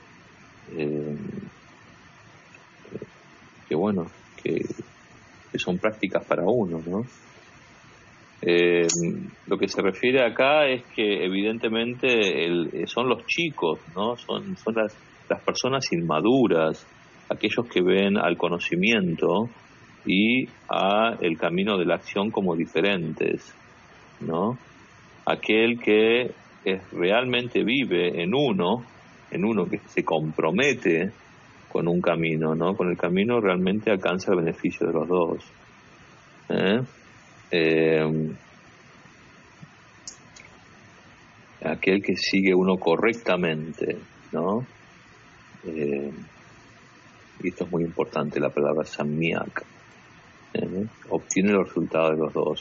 bueno, que son prácticas para uno, ¿no? Lo que se refiere acá es que evidentemente son los chicos, ¿no? Son las personas inmaduras, aquellos que ven al conocimiento y a el camino de la acción como diferentes, ¿no? Aquel que realmente vive en uno que se compromete con un camino, ¿no? Con el camino realmente alcanza el beneficio de los dos. Aquel que sigue uno correctamente, ¿no? Y esto es muy importante, la palabra samyak, obtiene los resultados de los dos.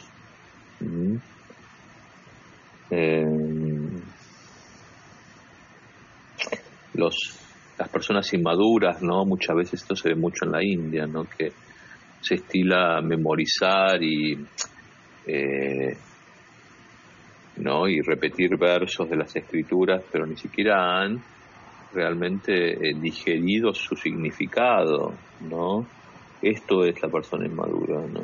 Las personas inmaduras, ¿no? Muchas veces esto se ve mucho en la India, ¿no? Que se estila memorizar ¿no? Y repetir versos de las escrituras, pero ni siquiera han realmente digerido su significado, ¿no? Esto es la persona inmadura, ¿no?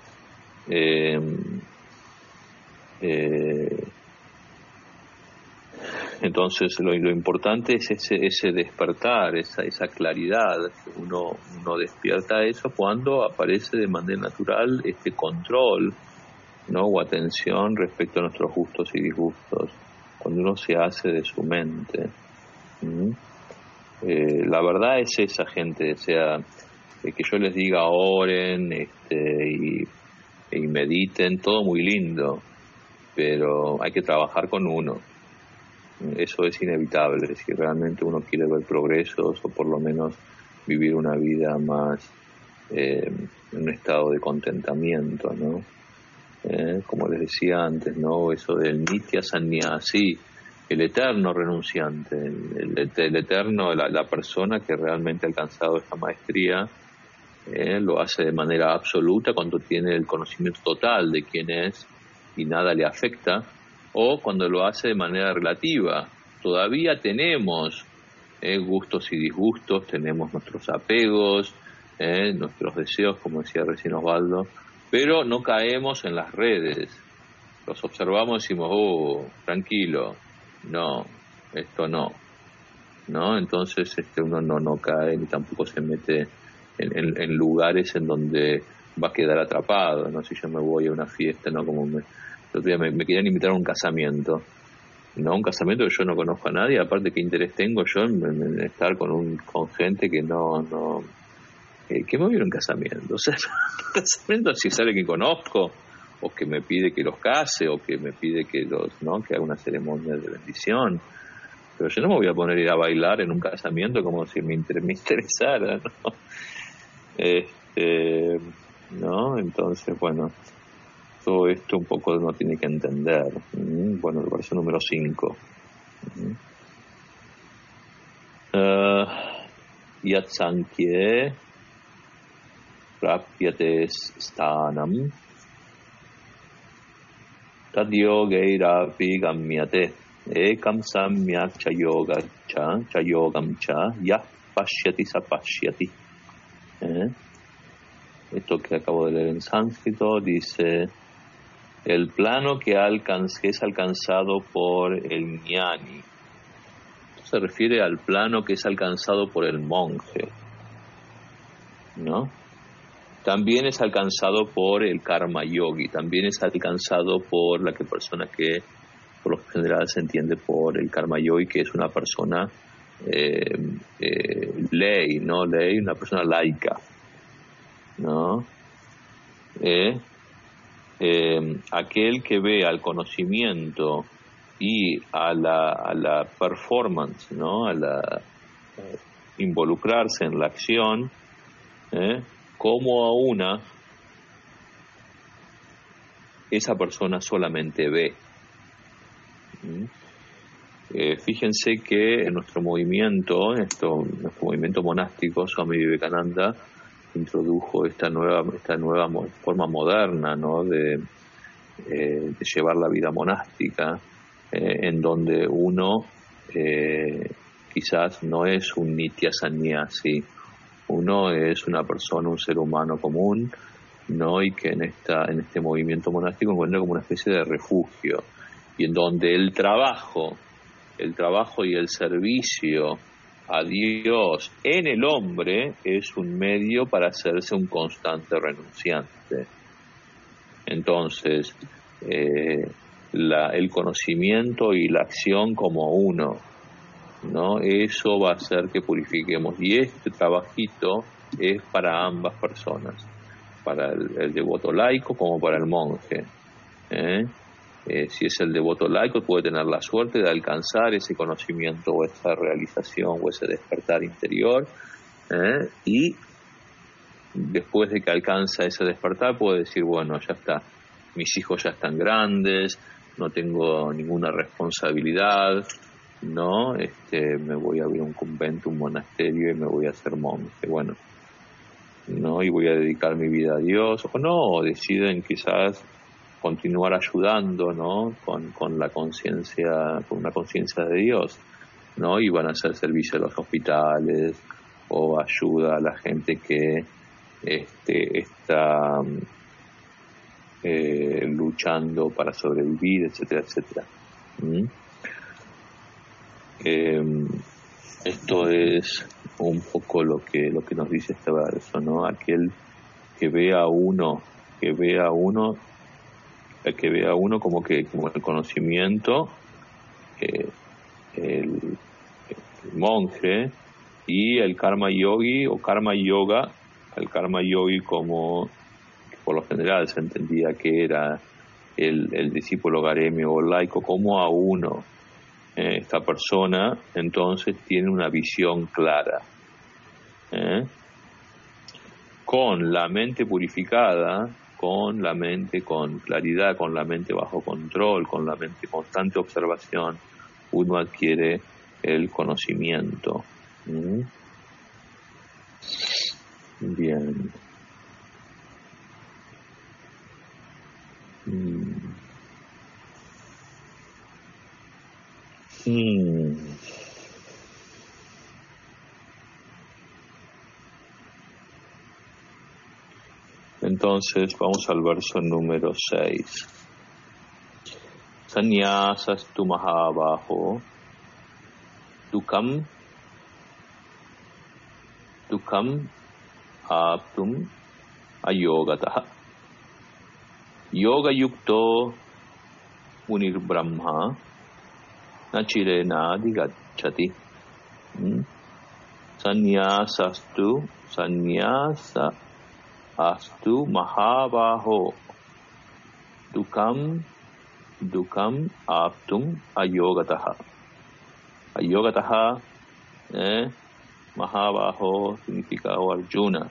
Entonces lo importante es ese despertar, esa claridad. Uno despierta eso cuando aparece de manera natural este control, ¿no? O atención respecto a nuestros gustos y disgustos, cuando uno se hace de su mente. La verdad es esa, gente, o sea, que yo les diga oren y mediten, todo muy lindo, pero hay que trabajar con uno. Eso es inevitable si realmente uno quiere ver progresos, o por lo menos vivir una vida más en un estado de contentamiento, ¿no? Como les decía antes, ¿no? Eso del nitya sannyasi, el eterno renunciante, el eterno, la persona que realmente ha alcanzado esta maestría, lo hace de manera absoluta cuando tiene el conocimiento total de quién es y nada le afecta, o cuando lo hace de manera relativa. Todavía tenemos gustos y disgustos, tenemos nuestros apegos, nuestros deseos, como decía recién Osvaldo, pero no caemos en las redes. Los observamos y decimos, tranquilo, no, esto no, entonces uno no cae ni tampoco se mete en lugares en donde va a quedar atrapado, ¿no? Si yo me voy a una fiesta, ¿no? Como el otro día me querían invitar a un casamiento, ¿no? Un casamiento que yo no conozco a nadie, aparte qué interés tengo yo en estar con gente que no que me voy a ir a un casamiento. O sea, un casamiento si es alguien que conozco, o que me pide que los case, o que me pide que haga una ceremonia de bendición. Pero yo no me voy a poner a ir a bailar en un casamiento como si me interesara, ¿no? ¿No? Entonces, bueno, todo esto un poco uno tiene que entender. Bueno, el verso número 5. Yat sankhye prapyate sthanam tad yogairapi gamyate ekam samyak cha yogam cha yah pashyati sa pashyati. Esto que acabo de leer en sánscrito dice: el plano que es alcanzado por el jnani. Esto se refiere al plano que es alcanzado por el monje, ¿no? También es alcanzado por el karma yogi, también es alcanzado por la persona que por lo general se entiende por el karma yogi, que es una persona lay, una persona laica, ¿no? Aquel que ve al conocimiento y a la performance, ¿no? A la involucrarse en la acción, como a esa persona solamente ve. Fíjense que en nuestro movimiento monástico, Swami Vivekananda introdujo esta nueva forma moderna, ¿no? de llevar la vida monástica, en donde uno quizás no es un nitya sannyasi, uno es una persona, un ser humano común, ¿no? Y que en este movimiento monástico encuentra como una especie de refugio, y en donde el trabajo y el servicio a Dios en el hombre es un medio para hacerse un constante renunciante. Entonces, el conocimiento y la acción como uno, ¿no? Eso va a hacer que purifiquemos, y este trabajito es para ambas personas, para el devoto laico como para el monje. Si es el devoto laico, puede tener la suerte de alcanzar ese conocimiento o esa realización o ese despertar interior, y después de que alcanza ese despertar puede decir, bueno, ya está, mis hijos ya están grandes, no tengo ninguna responsabilidad, ¿no? Me voy a abrir un convento, un monasterio y me voy a hacer monje, bueno, ¿no? Y voy a dedicar mi vida a Dios, o no, o deciden quizás continuar ayudando, ¿no? Con la conciencia, con una conciencia de Dios, ¿no? Y van a hacer servicio a los hospitales o ayuda a la gente que está luchando para sobrevivir, etcétera, etcétera. Esto es un poco lo que nos dice este verso, ¿no? Aquel que ve a uno como el conocimiento, el monje, y el karma yogi o karma yoga, el karma yogi como por lo general se entendía que era el discípulo garemio o laico, como a uno. Esta persona entonces tiene una visión clara, con la mente purificada, con la mente con claridad, con la mente bajo control, con la mente constante observación, uno adquiere el conocimiento. Bien. Entonces vamos al verso número 6. Sannyasas tu mahabaho dukam aptum ayogatah yoga yukto munir brahma nachirena digacchati. Sannyasa astu mahabaho dukam aptum ayogatah. Ayogatah, mahabaho significa Arjuna.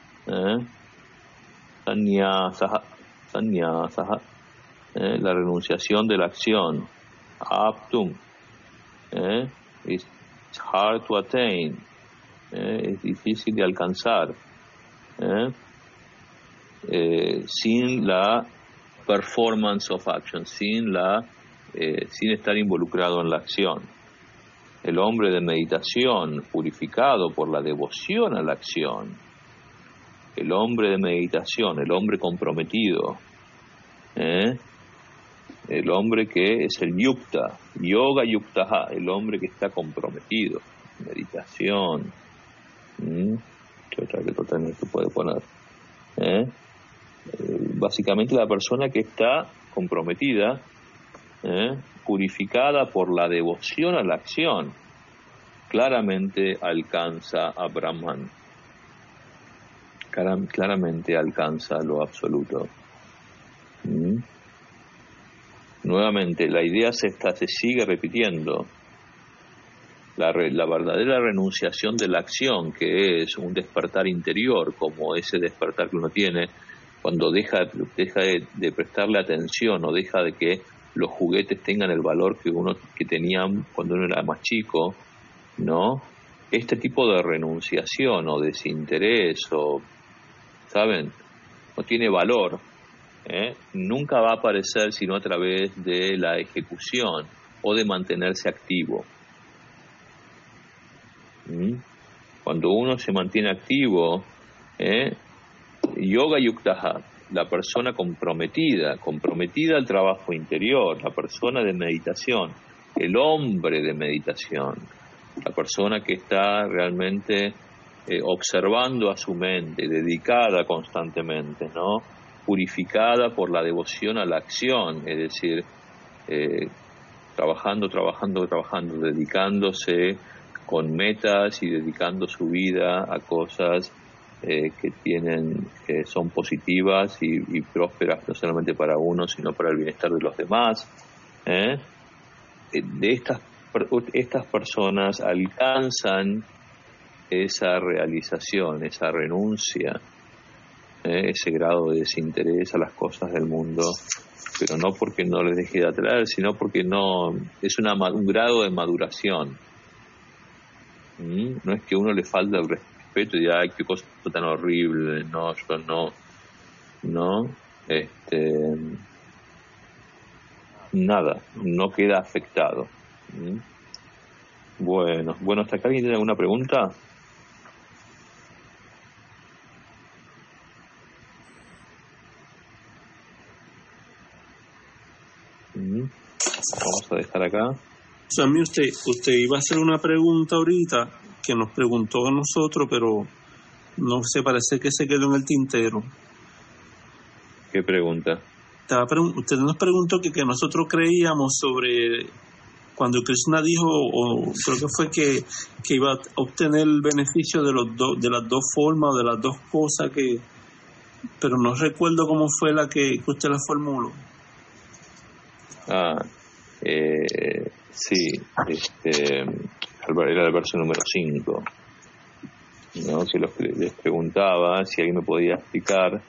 Sannyasa, la renunciación de la acción. Aptum, it's hard to attain, es difícil de alcanzar, sin la performance of action, sin estar involucrado en la acción. El hombre de meditación, purificado por la devoción a la acción, el hombre de meditación, el hombre comprometido, el hombre que es el yukta, yoga yuktaha, el hombre que está comprometido, meditación. ¿Qué otra que totalmente se puede poner? Básicamente la persona que está comprometida, purificada por la devoción a la acción, claramente alcanza a Brahman, claramente alcanza lo absoluto. Nuevamente, la idea se sigue repitiendo. La verdadera renunciación de la acción, que es un despertar interior, como ese despertar que uno tiene cuando deja de prestarle atención, o deja de que los juguetes tengan el valor que tenían cuando uno era más chico, ¿no? Este tipo de renunciación o desinterés, ¿saben? No tiene valor, nunca va a aparecer sino a través de la ejecución o de mantenerse activo. Cuando uno se mantiene activo, yoga yuktaha, la persona comprometida al trabajo interior, la persona de meditación, el hombre de meditación, la persona que está realmente observando a su mente, dedicada constantemente, ¿no? Purificada por la devoción a la acción, es decir, trabajando, dedicándose con metas y dedicando su vida a cosas que son positivas y prósperas, no solamente para uno, sino para el bienestar de los demás. De estas personas alcanzan esa realización, esa renuncia, ese grado de desinterés a las cosas del mundo, pero no porque no les deje de atraer, sino porque no es un grado de maduración. No es que a uno le falta el respeto y diga, ay, qué cosa tan horrible, no, yo no, nada, no queda afectado. Bueno, ¿hasta acá alguien tiene alguna pregunta? Vamos a dejar acá. Sammy, usted iba a hacer una pregunta ahorita que nos preguntó a nosotros, pero no sé, parece que se quedó en el tintero. ¿Qué pregunta? Usted nos preguntó que nosotros creíamos sobre cuando Krishna dijo, o creo que fue que iba a obtener el beneficio de las dos formas o de las dos cosas, pero no recuerdo cómo fue la que usted la formuló. Sí, era el verso número 5, ¿no? Que les preguntaba si alguien me podía explicar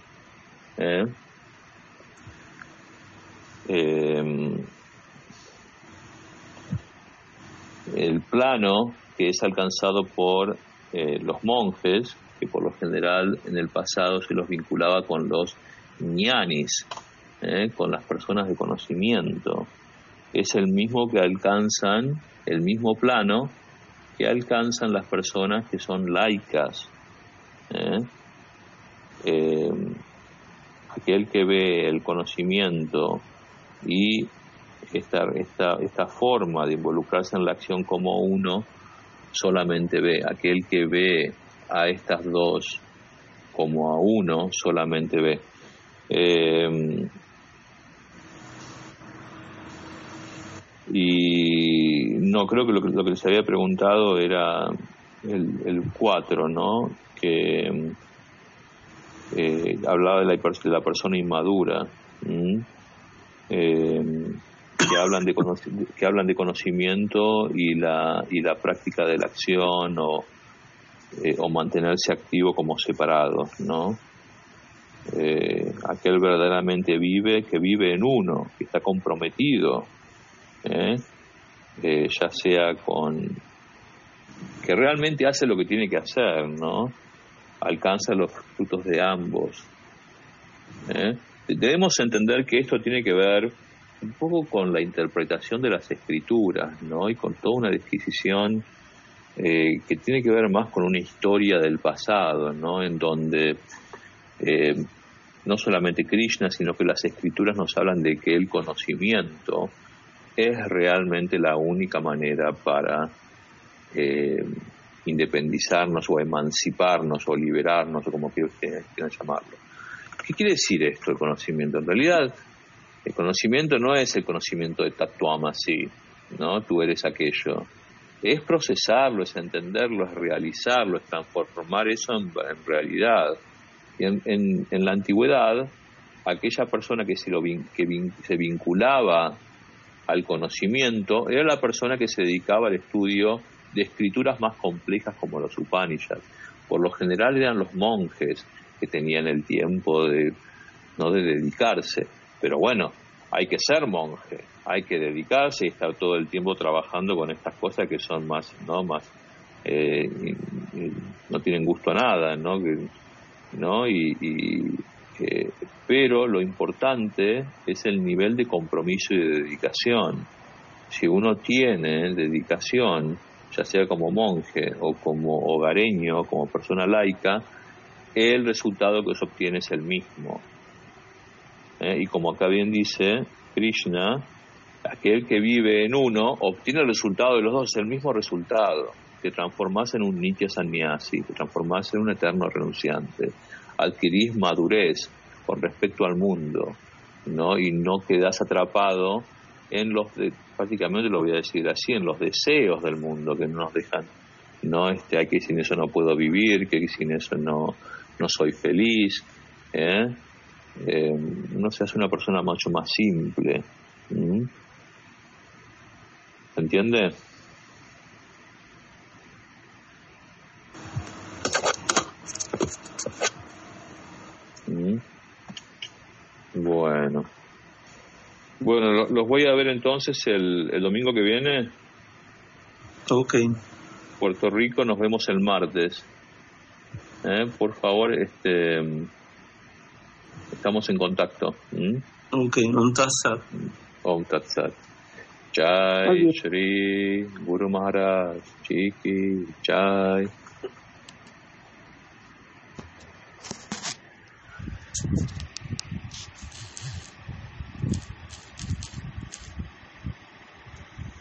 el plano que es alcanzado por los monjes, que por lo general en el pasado se los vinculaba con los ñanis, con las personas de conocimiento. Es el mismo que alcanzan, el mismo plano que alcanzan las personas que son laicas. Aquel que ve el conocimiento y esta forma de involucrarse en la acción como uno, solamente ve. Aquel que ve a estas dos como a uno, solamente ve. Y no, creo que lo que les había preguntado era el 4, ¿no? Que hablaba de la persona inmadura, que hablan de conocimiento y la práctica de la acción o mantenerse activo como separados, ¿no? Aquel verdaderamente que vive en uno, que está comprometido, ya sea que realmente hace lo que tiene que hacer, ¿no? Alcanza los frutos de ambos. Debemos entender que esto tiene que ver un poco con la interpretación de las escrituras, ¿no? Y con toda una disquisición que tiene que ver más con una historia del pasado, ¿no? En donde no solamente Krishna, sino que las escrituras nos hablan de que el conocimiento es realmente la única manera para independizarnos o emanciparnos o liberarnos, o como quieran llamarlo. ¿Qué quiere decir esto, el conocimiento? En realidad, el conocimiento no es el conocimiento de Tattwamasi, ¿no? Tú eres aquello. Es procesarlo, es entenderlo, es realizarlo, es transformar eso en realidad. Y en la antigüedad, aquella persona que se vinculaba al conocimiento era la persona que se dedicaba al estudio de escrituras más complejas como los Upanishads. Por lo general eran los monjes que tenían el tiempo de dedicarse. Pero bueno, hay que ser monje, hay que dedicarse y estar todo el tiempo trabajando con estas cosas que son más no tienen gusto a nada, ¿no? Pero lo importante es el nivel de compromiso y de dedicación. Si uno tiene dedicación, ya sea como monje o como hogareño, como persona laica, el resultado que se obtiene es el mismo. Y como acá bien dice Krishna, aquel que vive en uno obtiene el resultado de los dos, es el mismo resultado. Te transformás en un nitya sannyasi, te transformás en un eterno renunciante, adquirís madurez con respecto al mundo, ¿no? Y no quedás atrapado en prácticamente lo voy a decir así, en los deseos del mundo que no nos dejan, ¿no? Que sin eso no puedo vivir, que sin eso no soy feliz, uno se hace una persona mucho más simple. ¿Se entiende? Bueno, los voy a ver entonces el domingo que viene. Ok. Puerto Rico, nos vemos el martes. Por favor, estamos en contacto. Ok, un tatsat. Om Tat Sat. Jai Shri Guru Maharaj Ji Ki Jai.